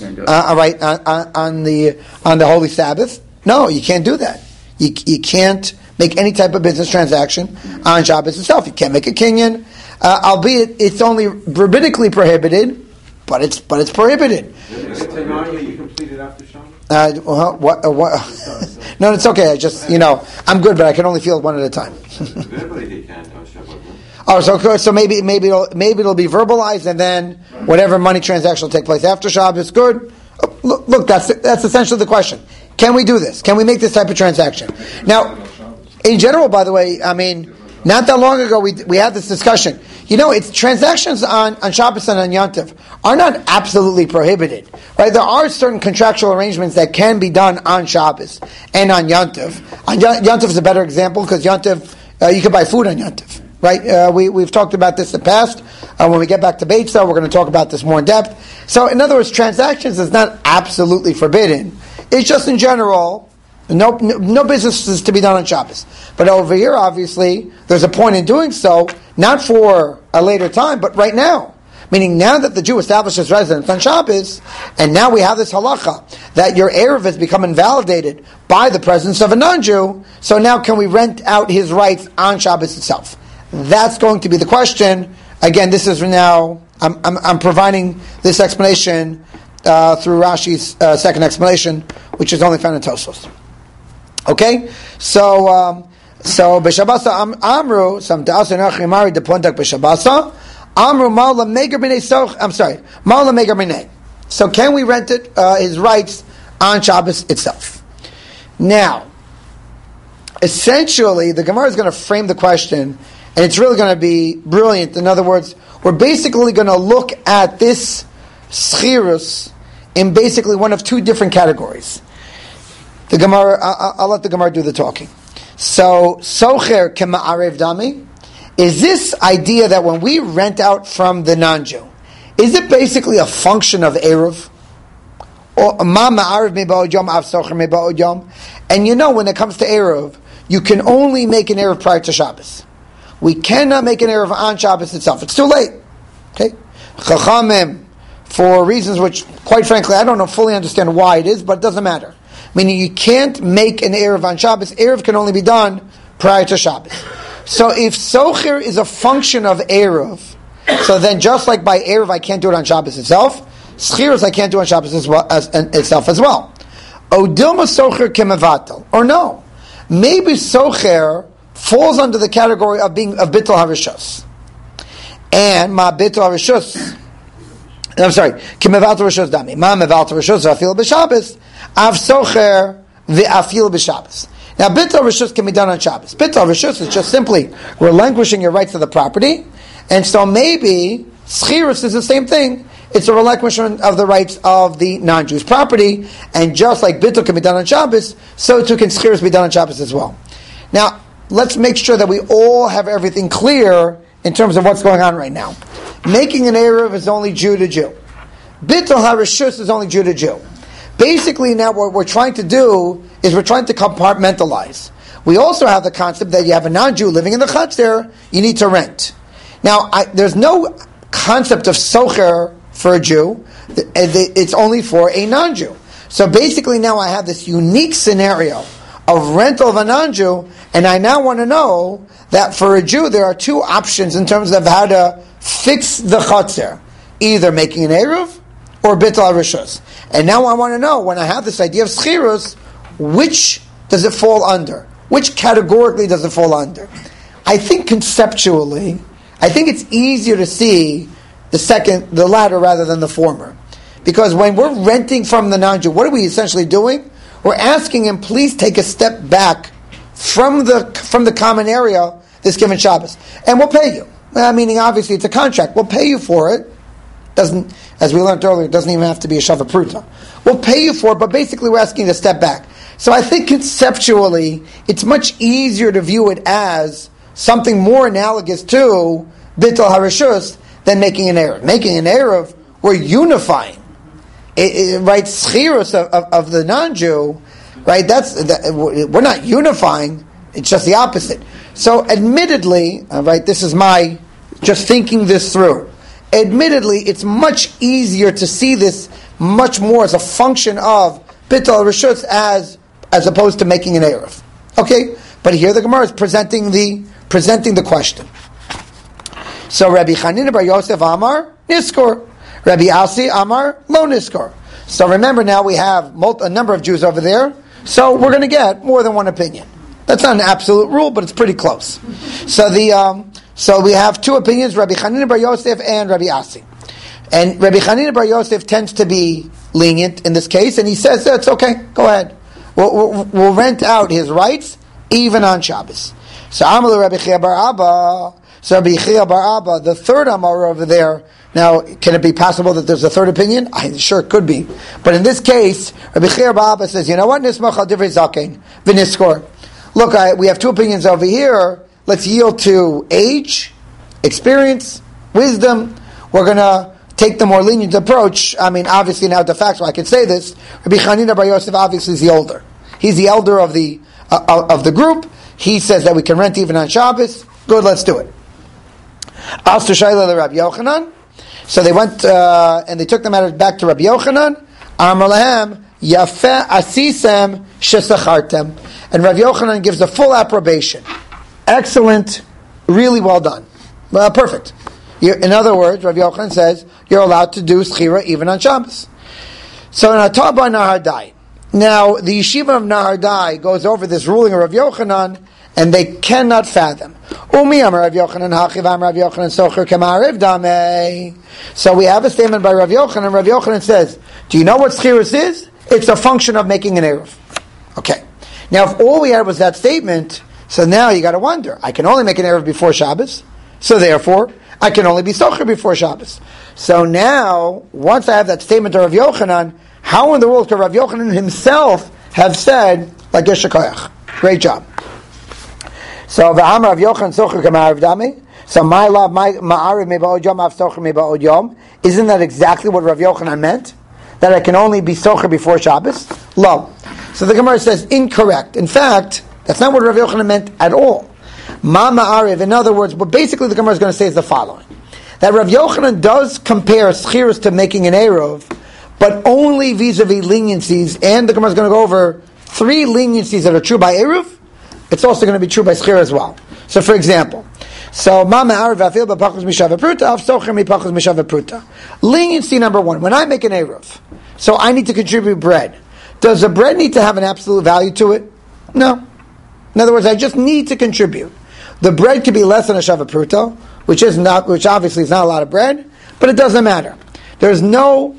on the Holy Sabbath? No, you can't do that. You can't make any type of business transaction on Shabbos itself. You can't make a kinyan, albeit it's only rabbinically prohibited, but it's prohibited. You complete it after Shabbos? No, it's okay. I'm good, but I can only feel it one at a time. So maybe it'll be verbalized, and then whatever money transaction will take place after Shabbos. Good. Look, that's essentially the question. Can we do this? Can we make this type of transaction? Now, in general, by the way, not that long ago we had this discussion. It's transactions on Shabbos and on Yontif are not absolutely prohibited, right? There are certain contractual arrangements that can be done on Shabbos and on Yontif. Yontif is a better example because Yontif, you can buy food on Yontif, right? We've talked about this in the past. When we get back to Beit Tzah, we're going to talk about this more in depth. So, in other words, transactions is not absolutely forbidden. It's just in general, no business is to be done on Shabbos. But over here, obviously, there's a point in doing so, not for a later time, but right now. Meaning now that the Jew establishes residence on Shabbos, and now we have this halacha, that your Eruv has become invalidated by the presence of a non-Jew, so now can we rent out his rights on Shabbos itself? That's going to be the question. Again, this is now, I'm providing this explanation through Rashi's second explanation, which is only found in Tosfos. Okay, so b'Shabbos Amru some da'aser nachrimari de pontak b'Shabbos Amru Ma'ala Megar B'nei Soch. I'm sorry, Ma'ala Megar B'nei. So can we rent it his rights on Shabbos itself? Now, essentially, the Gemara is going to frame the question, and it's really going to be brilliant. In other words, we're basically going to look at this schirus in basically one of 2 different categories. The Gemara, I'll let the Gemara do the talking. So, socher kema'arev dami, is this idea that when we rent out from the non-Jew, is it basically a function of Eruv? Or ma ma'arev me'ba'od yom av socher me'ba'od yom? And when it comes to Eruv, you can only make an Erev prior to Shabbos. We cannot make an Erev on Shabbos itself. It's too late. Okay? Chachamim, for reasons which, quite frankly, I don't fully understand why it is, but it doesn't matter. Meaning you can't make an Erev on Shabbos. Erev can only be done prior to Shabbos. So if Socher is a function of Erev, so then just like by Erev I can't do it on Shabbos itself, Schiros I can't do it on Shabbos itself as well. Odilma Socher kemevatel. Or no. Maybe Socher falls under the category of being of Bittul HaRishos. And Ma Bittul HaRishos, I'm sorry, kemevatel Rishos Dami. Ma mevatel Rishos v'afil b'Shabbos, av Socher v'afil b'Shabbos. Now, Bittul Rishus can be done on Shabbos. Bittul Rishus is just simply relinquishing your rights to the property, and so maybe Schirus is the same thing. It's a relinquishment of the rights of the non-Jews' property, and just like Bittul can be done on Shabbos, so too can Schirus be done on Shabbos as well. Now, let's make sure that we all have everything clear in terms of what's going on right now. Making an Erev is only Jew to Jew. Bittul HaRishus is only Jew to Jew. Basically, now what we're trying to do is we're trying to compartmentalize. We also have the concept that you have a non-Jew living in the Chatzir, you need to rent. Now, there's no concept of Socher for a Jew. It's only for a non-Jew. So basically now I have this unique scenario of rental of a non-Jew, and I now want to know that for a Jew there are two options in terms of how to fix the Chatzir. Either making an Erev or Bittul HaRishus. And now I want to know, when I have this idea of Schirus, which does it fall under? Which categorically does it fall under? I think conceptually, I think it's easier to see the latter rather than the former. Because when we're renting from the non-Jew, what are we essentially doing? We're asking him, please take a step back from the common area this given Shabbos. And we'll pay you. Meaning obviously it's a contract. We'll pay you for it. Doesn't, as we learned earlier, it doesn't even have to be a Shava Pruta. We'll pay you for it, but basically we're asking you to step back. So I think conceptually, it's much easier to view it as something more analogous to Bittul HaRishus than making an Erev. Making an Erev, we're unifying. Right, Schirus of the non-Jew, right, we're not unifying, it's just the opposite. So admittedly, right, this is my, just thinking this through, admittedly, it's much easier to see this much more as a function of Bittul HaRishus as opposed to making an Erev. Okay? But here the Gemara is presenting the question. So Rabbi Chanina bar Yosef Amar, Niskor. Rabbi Asi Amar, Lo Niskor. So remember now we have a number of Jews over there, so we're going to get more than one opinion. That's not an absolute rule, but it's pretty close. So we have two opinions, Rabbi Chanina bar Yosef and Rabbi Asi. And Rabbi Chanina bar Yosef tends to be lenient in this case, and he says, it's okay, go ahead. We'll rent out his rights, even on Shabbos. So Amalu Rabbi Chia bar Abba, so Rabbi Chia bar Abba, the third Amar over there. Now, can it be possible that there's a third opinion? Sure, it could be. But in this case, Rabbi Chia bar Abba says, you know what? Nismach al divrei zaken v'niskor. Look, we have two opinions over here. Let's yield to age, experience, wisdom. We're going to take the more lenient approach. Obviously now de facto I can say this. Rabbi Chanina bar Yosef obviously is the older. He's the elder of the group. He says that we can rent even on Shabbos. Good, let's do it. Aster Shaila Rabbi Yochanan. So they went and they took the matter back to Rabbi Yochanan. Amar lahem Yafeh asisem shesachartem. And Rabbi Yochanan gives a full approbation. Excellent, really well done. Perfect. In other words, Rabbi Yochanan says, you're allowed to do schira even on Shabbos. So in Ataba Nahardai. Now, the yeshiva of Nahardai goes over this ruling of Rabbi Yochanan, and they cannot fathom. Umi Amar Rabbi Yochanan Hachiv Amar Rabbi Yochanan Socher Kemariv Dameh. So we have a statement by Rabbi Yochanan. Rabbi Yochanan says, do you know what schirus is? It's a function of making an Erev. Okay. Now, if all we had was that statement, so now you got to wonder. I can only make an Erev before Shabbos, so therefore I can only be Socher before Shabbos. So now, once I have that statement of Rabbi Yochanan, how in the world could Rabbi Yochanan himself have said, like Yeshakayach? Great job. So V'amar Rav Yochanan Socher K'ma'ariv Dami. So my love, my ma'ariv meba'od yom, av socher meba'od yom. Isn't that exactly what Rav Yochanan meant? That I can only be socher before Shabbos? Lo. So the Gemara says incorrect. In fact, That's not what Rav Yochanan meant at all. Ma ma'ariv, in other words, what basically the Gemara is going to say is the following. That Rav Yochanan does compare schirus to making an eruv, but only vis-a-vis leniencies, and the Gemara is going to go over 3 leniencies that are true by eruv. It's also going to be true by schir as well. So for example, leniency number 1, when I make an eruv, so I need to contribute bread. Does the bread need to have an absolute value to it? No. In other words, I just need to contribute. The bread could be less than a shava pruta, which obviously is not a lot of bread, but it doesn't matter. There's no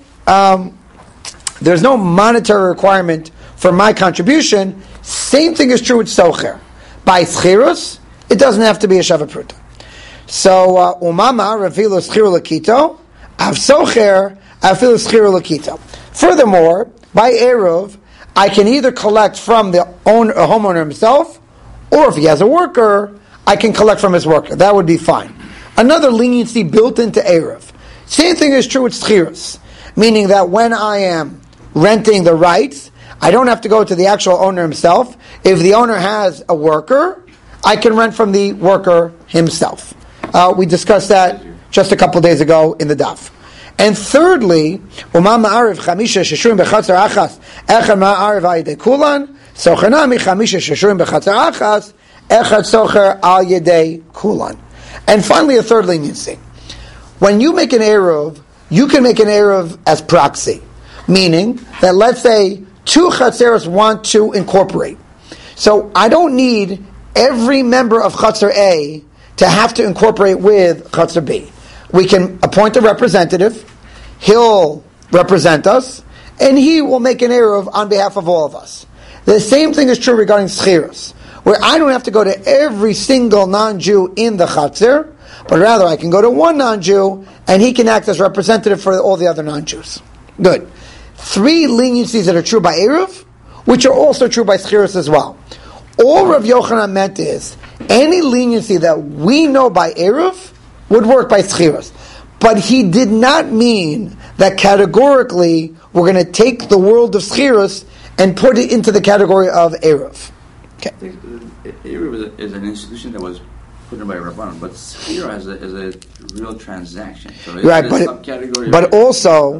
monetary requirement for my contribution. Same thing is true with socher. By schirus, it doesn't have to be a shava pruta. So umama refilu schiru lakito, av socher afilu schiru lakito. Furthermore, by eruv, I can either collect from the homeowner himself, or if he has a worker, I can collect from his worker. That would be fine. Another leniency built into eruv. Same thing is true with schirus, meaning that when I am renting the rights, I don't have to go to the actual owner himself. If the owner has a worker, I can rent from the worker himself. We discussed that just a couple days ago in the daf. And thirdly, Uma ma'ariv chamisha sheshurim bechatzar achas echad ma'ariv ayidei kulan sochanami chamisha sheshurim bechatzar achas echad socher al yedei kulan. And finally, a third leniency. When you make an eruv, you can make an eruv as proxy, meaning that let's say 2 chatzeros want to incorporate. So I don't need every member of Chatzar A to have to incorporate with Chatzar B. We can appoint a representative, he'll represent us, and he will make an eruv on behalf of all of us. The same thing is true regarding schirus, where I don't have to go to every single non-Jew in the Chatzar, but rather I can go to one non-Jew, and he can act as representative for all the other non-Jews. Good. 3 leniencies that are true by eruv, which are also true by schirus as well. All Rav Yochanan meant is, any leniency that we know by eruv would work by schirus. But he did not mean that categorically we're going to take the world of schirus and put it into the category of eruv. Okay. Eruv is an institution that was put in by Rabbanan, but schira is a real transaction. So right, but also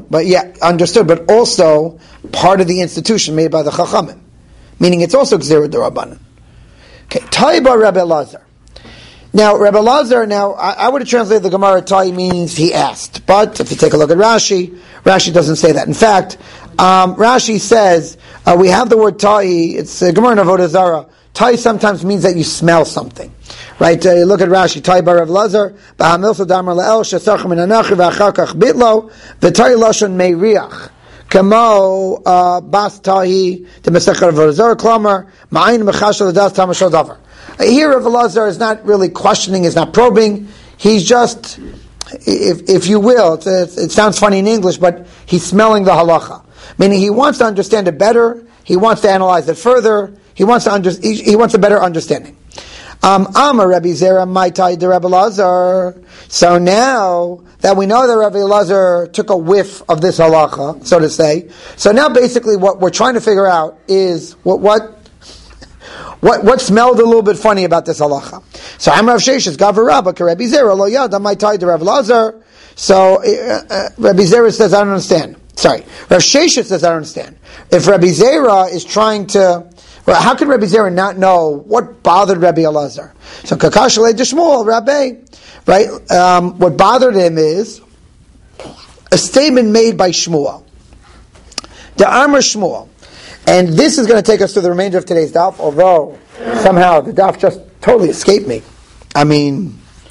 part of the institution made by the Chachamim, meaning it's also Gzerah D'Rabbanan. Okay, Taiba Rebbe Elazar. Now, Rebbe Elazar, I would have translated the Gemara, Tai means he asked. But if you take a look at Rashi doesn't say that. In fact, Rashi says, we have the word Tai, it's Gemara in Avodah Zarah. Tai sometimes means that you smell something. Right? Look at Rashi. Tai bar Rebbe Elazar, B'hamilsa damar la'el, shesach min anachi v'achar kach bitlo, v'tai lashon meiriach. Kamo bas tahi the Masechah Avodah Zarah Klamer ma'ayin mechashel das tamashol davar. Here Rav Elazar is not really questioning, is not probing. He's just, if you will, it sounds funny in English, but he's smelling the halacha. Meaning he wants to understand it better. He wants to analyze it further. He wants a better understanding. Amar Rabbi Zera Maitai de Rabbi Elazar. So now that we know that Rabbi Elazar took a whiff of this halacha, so to say, so now basically what we're trying to figure out is what smelled a little bit funny about this halacha. So Amar Rav Sheshes Gavar Rabba Rabbi Zera Lo Yada Maitai de Rabbi Elazar. So Rabbi Zera says, I don't understand. Sorry, Rav Sheshes says, I don't understand. If Rabbi Zera is trying to, well, how can Rabbi Zera not know what bothered Rabbi Elazar? So Kakash Alei Deshmuel, Rabbi, right? What bothered him is a statement made by Shmuel. The Amar Shmuel. And this is going to take us through the remainder of today's daf, although somehow the daf just totally escaped me. I mean,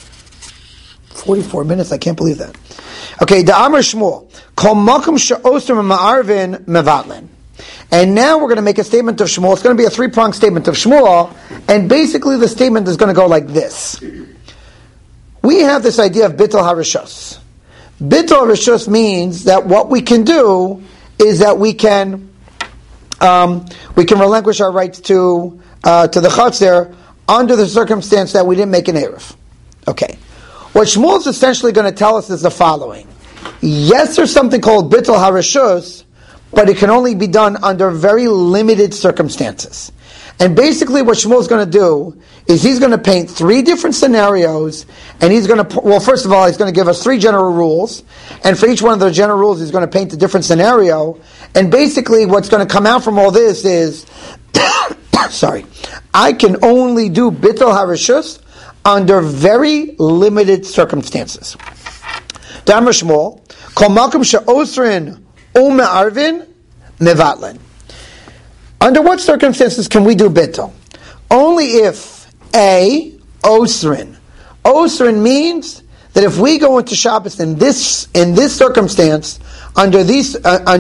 44 minutes, I can't believe that. Okay, the Amar Shmuel. Kol makom she'osrim ma'arvin mevatlin. And now we're going to make a statement of Shmuel. It's going to be a 3-pronged statement of Shmuel, and basically the statement is going to go like this. We have this idea of Bittul HaRishus. Bittul HaRishus means that what we can do is that we can relinquish our rights to the Chatzir under the circumstance that we didn't make an Eruv. Okay. What Shmuel is essentially going to tell us is the following. Yes, there's something called Bittul HaRishus, but it can only be done under very limited circumstances. And basically what Shmuel's going to do is he's going to paint 3 different scenarios, and he's going to, well, first of all, he's going to give us 3 general rules, and for each one of those general rules, he's going to paint a different scenario, and basically what's going to come out from all this is, sorry, I can only do Bittul HaRishus under very limited circumstances. Damar Shmuel, Kol Malkum She'osrin U'Me'arvin Mevatlin. Under what circumstances can we do bittul? Only if A, osrin. Osrin means that if we go into Shabbos in this circumstance, under these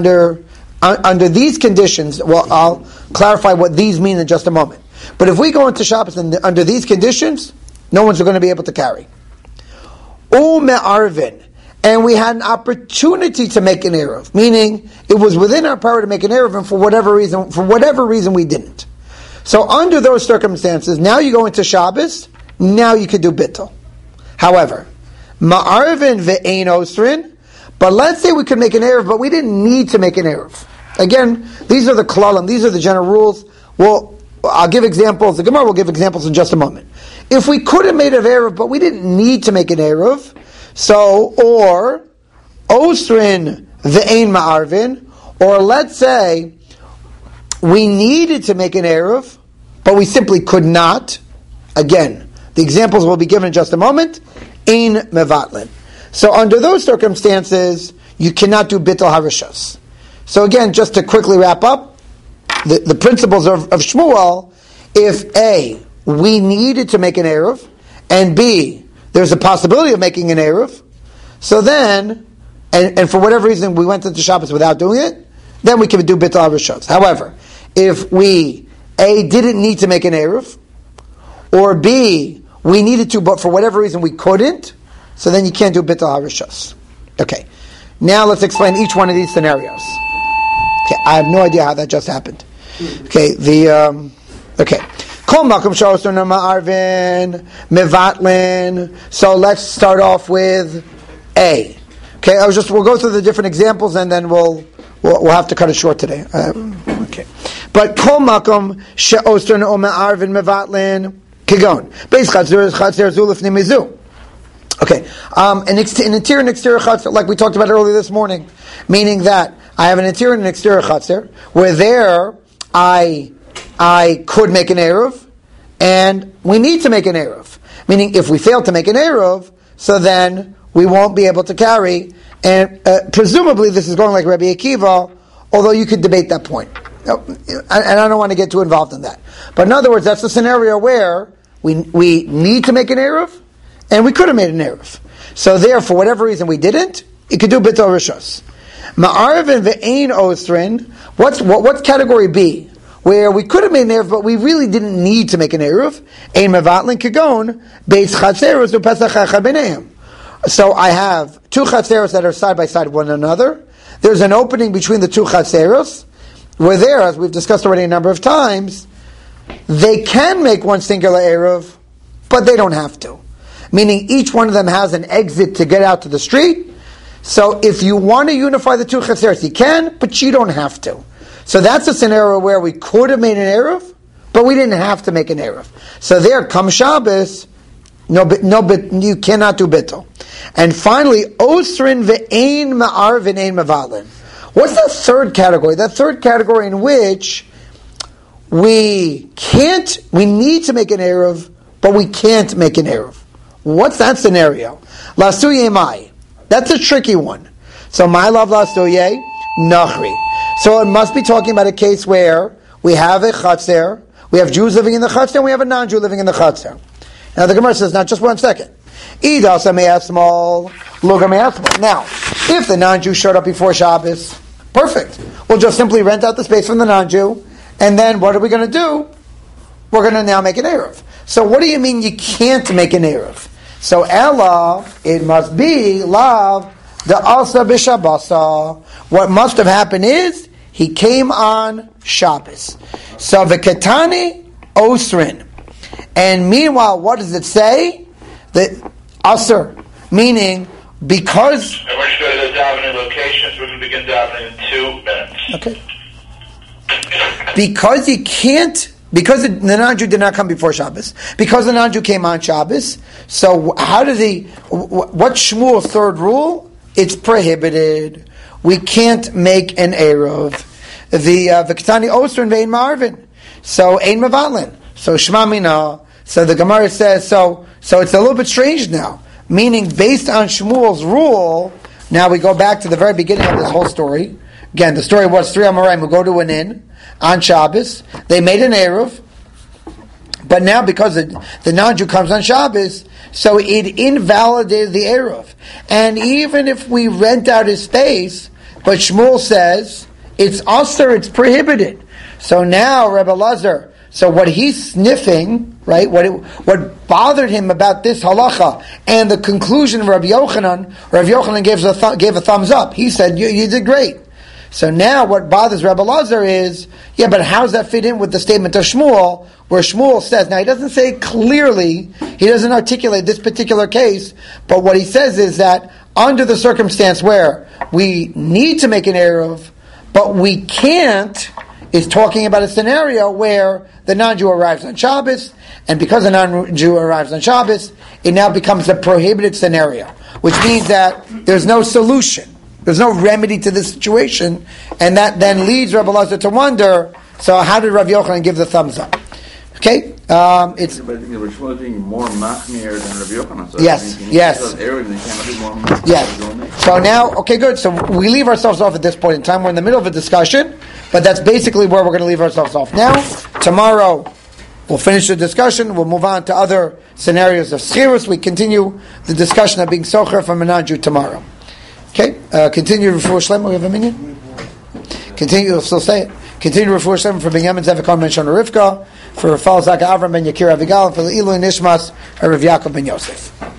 conditions, well, I'll clarify what these mean in just a moment. But if we go into Shabbos under these conditions, no one's going to be able to carry. U'Me'arvin. And we had an opportunity to make an Eruv, meaning it was within our power to make an Eruv, and for whatever reason we didn't. So under those circumstances, now you go into Shabbos, now you could do Bittul. However, Ma'arvin ve'ein osrin, but let's say we could make an Eruv, but we didn't need to make an Eruv. Again, these are the klalim, these are the general rules. Well, I'll give examples, the Gemara will give examples in just a moment. If we could have made an Eruv, but we didn't need to make an Eruv, so, or osrin ve'ein ma'arvin, or let's say we needed to make an eruv, but we simply could not. Again, the examples will be given in just a moment. Ein mevatlin. So, under those circumstances, you cannot do bittul harishos. So, again, just to quickly wrap up, the principles of Shmuel: if A, we needed to make an eruv, and B, there's a possibility of making an Eruv, so then, and for whatever reason we went into Shabbos without doing it, then we can do Bittul HaRishos. However, if we, A, didn't need to make an Eruv, or B, we needed to, but for whatever reason we couldn't, so then you can't do Bittul HaRishos. Okay, now let's explain each one of these scenarios. Okay, I have no idea how that just happened. Okay, okay. So let's start off with A. Okay, we'll go through the different examples and then we'll have to cut it short today. Okay, but kol makom she'osrin o me'arvin mevatlin kigon beis chatzer zu lifnei mizu. Okay, an interior and exterior chatzer, like we talked about earlier this morning, meaning that I have an interior and an exterior chatzer where there I could make an Eruv, and we need to make an Eruv. Meaning, if we fail to make an Eruv, so then we won't be able to carry, and presumably this is going like Rabbi Akiva, although you could debate that point. And I don't want to get too involved in that. But in other words, that's a scenario where we need to make an Eruv, and we could have made an Eruv. So there, for whatever reason we didn't, it could do Bittul Rishos. Ma'arvin ve'ein osrin, what's category B? Where we could have made an Eruv, but we really didn't need to make an Eruv. Ein mevatlin kagon beis chatzeros u'pesach echad b'neihem. So I have 2 chatzeros that are side by side one another. There's an opening between the 2 chatzeros, where there, as we've discussed already a number of times, they can make one singular Eruv, but they don't have to. Meaning each one of them has an exit to get out to the street. So if you want to unify the 2 chatzeros, you can, but you don't have to. So that's a scenario where we could have made an Eruv, but we didn't have to make an Eruv. So there, come Shabbos, you cannot do Bittul. And finally, Osrin ve'ein ma'arvin ein mevatlin. What's the third category? That third category in which we need to make an Eruv, but we can't make an Eruv. What's that scenario? Lasuye mai. That's a tricky one. So my love lasuye, nachri. So it must be talking about a case where we have a chatzer, we have Jews living in the chatzer, and we have a non-Jew living in the chatzer. Now the Gemara says, now just 1 second. Now, if the non-Jew showed up before Shabbos, perfect. We'll just simply rent out the space from the non-Jew, and then what are we going to do? We're going to now make an Eruv. So what do you mean you can't make an Eruv? So Ella, it must be Lav, the Asa B'Shabbasa. What must have happened is, he came on Shabbos. So V'Ketani Osrin. And meanwhile, what does it say? That Asr, meaning because... And we're going to go to the davening locations. We're going to begin davening in 2 minutes. Okay. Because you can't because the non-Jew did not come before Shabbos, because the non-Jew came on Shabbos, so what Shmuel's third rule? It's prohibited. We can't make an Eruv. The V'ktani Osrin ve'in Marvin. So ein Mavalin. So Shema Mina. So the Gemara says, so it's a little bit strange now. Meaning, based on Shmuel's rule, now we go back to the very beginning of this whole story. Again, the story was 3 Amoraim who go to an inn on Shabbos. They made an Eruv. But now, because the non-Jew comes on Shabbos, so it invalidated the Eruv. And even if we rent out his space, but Shmuel says, it's usher, it's prohibited. So now, Rebbe Lazar, so what he's sniffing, right, what bothered him about this halacha, and the conclusion of Rabbi Yochanan gave a thumbs up. He said, you did great. So now what bothers Rebbe Lazar is, but how does that fit in with the statement of Shmuel, where Shmuel says, now he doesn't say clearly, he doesn't articulate this particular case, but what he says is that under the circumstance where we need to make an Eruv, but we can't, is talking about a scenario where the non-Jew arrives on Shabbos, and because the non-Jew arrives on Shabbos, it now becomes a prohibited scenario, which means that there's no solution. There's no remedy to this situation, and that then leads Rebbe Lazar to wonder, so how did Rav Yochanan give the thumbs up? Okay? It's... But I think the Rishon is being more machmir than Rav Yochanan. So yes. So now, okay, good. So we leave ourselves off at this point in time. We're in the middle of a discussion, but that's basically where we're going to leave ourselves off. Now, tomorrow, we'll finish the discussion. We'll move on to other scenarios of schirus. We continue the discussion of being socher from a non-Jew tomorrow. Okay, continue Refuah Shlema. We have a minute. Continue, we'll still say it. Continue Refuah Shlema for Binyamin Zevikon Ben Shana Rivka, for Rafal Zaka Avram Ben Yakir Avigal, and for the Ilu Nishmas Rav Yaakov Ben Yosef.